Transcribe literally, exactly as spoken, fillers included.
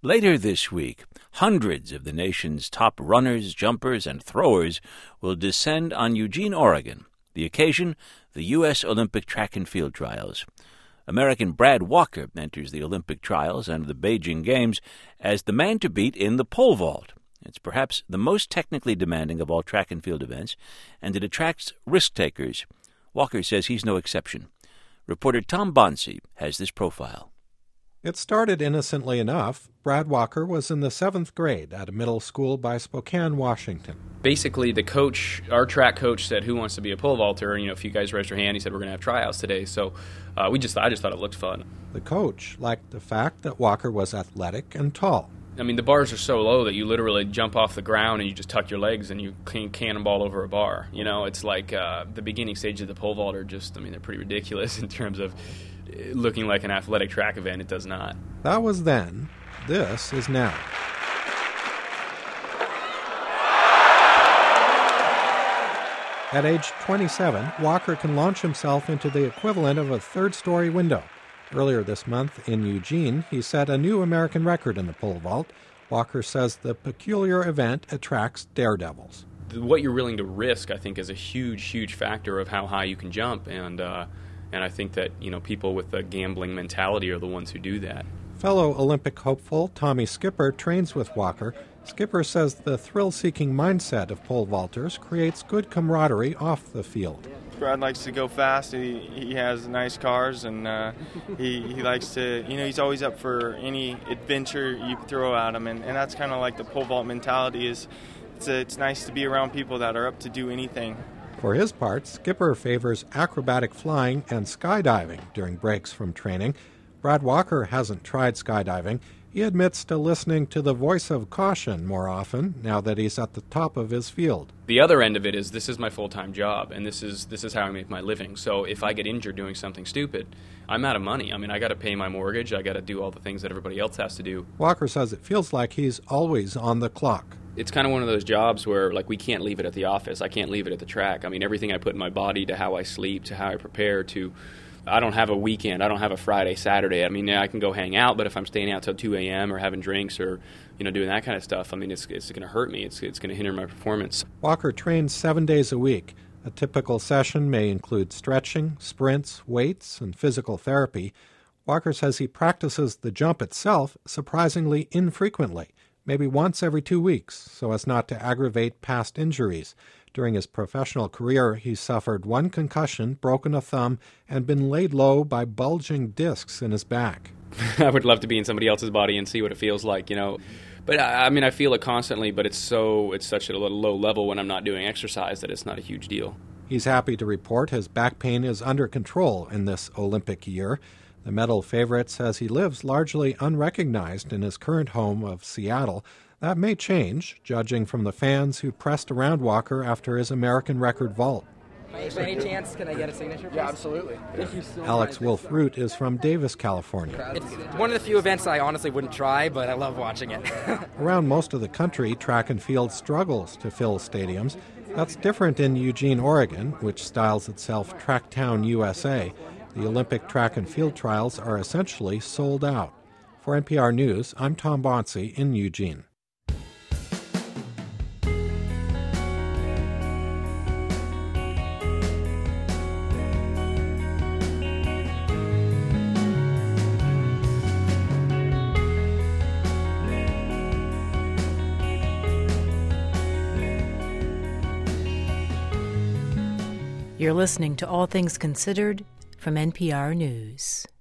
Later this week, hundreds of the nation's top runners, jumpers, and throwers will descend on Eugene, Oregon. The occasion, the U S Olympic Track and Field Trials. American Brad Walker enters the Olympic trials and the Beijing Games as the man to beat in the pole vault. It's perhaps the most technically demanding of all track and field events, and it attracts risk-takers. Walker says he's no exception. Reporter Tom Bonsi has this profile. It started innocently enough. Brad Walker was in the seventh grade at a middle school by Spokane, Washington. Basically, the coach, our track coach, said, "Who wants to be a pole vaulter?" You know, if you guys raise your hand, he said, "We're going to have tryouts today." So uh, we just, I just thought it looked fun. The coach liked the fact that Walker was athletic and tall. I mean, the bars are so low that you literally jump off the ground and you just tuck your legs and you can cannonball over a bar. You know, it's like uh, the beginning stage of the pole vault are just, I mean, they're pretty ridiculous in terms of looking like an athletic track event. It does not. That was then. This is now. At age twenty-seven, Walker can launch himself into the equivalent of a third-story window. Earlier this month in Eugene, he set a new American record in the pole vault. Walker says the peculiar event attracts daredevils. What you're willing to risk, I think, is a huge, huge factor of how high you can jump, and uh, and I think that, you know, people with a gambling mentality are the ones who do that. Fellow Olympic hopeful Tommy Skipper trains with Walker. Skipper says the thrill-seeking mindset of pole vaulters creates good camaraderie off the field. Brad likes to go fast. He, he has nice cars, and uh, he, he likes to, you know, he's always up for any adventure you throw at him, and, and that's kind of like the pole vault mentality is it's, a, it's nice to be around people that are up to do anything. For his part, Skipper favors acrobatic flying and skydiving during breaks from training. Brad Walker hasn't tried skydiving. He admits to listening to the voice of caution more often now that he's at the top of his field. The other end of it is this is my full-time job, and this is this is how I make my living. So if I get injured doing something stupid, I'm out of money. I mean, I got to pay my mortgage. I got to do all the things that everybody else has to do. Walker says it feels like he's always on the clock. It's kind of one of those jobs where, like, we can't leave it at the office. I can't leave it at the track. I mean, everything I put in my body, to how I sleep, to how I prepare, to I don't have a weekend. I don't have a Friday, Saturday. I mean, yeah, I can go hang out, but if I'm staying out till two a.m. or having drinks or, you know, doing that kind of stuff, I mean, it's it's going to hurt me. It's it's going to hinder my performance. Walker trains seven days a week. A typical session may include stretching, sprints, weights, and physical therapy. Walker says he practices the jump itself surprisingly infrequently, maybe once every two weeks, so as not to aggravate past injuries. During his professional career, he suffered one concussion, broken a thumb, and been laid low by bulging discs in his back. I would love to be in somebody else's body and see what it feels like, you know. But I mean, I feel it constantly, but it's so it's such at a low level when I'm not doing exercise that it's not a huge deal. He's happy to report his back pain is under control in this Olympic year. The medal favorite says he lives largely unrecognized in his current home of Seattle. That may change, judging from the fans who pressed around Walker after his American record vault. By any chance, can I get a signature, please? Yeah, absolutely. Thank you so Alex much. Wolf-Root is from Davis, California. It's one of the few events I honestly wouldn't try, but I love watching it. Around most of the country, track and field struggles to fill stadiums. That's different in Eugene, Oregon, which styles itself Tracktown, U S A. The Olympic track and field trials are essentially sold out. For N P R News, I'm Tom Bonsi in Eugene. You're listening to All Things Considered from N P R News.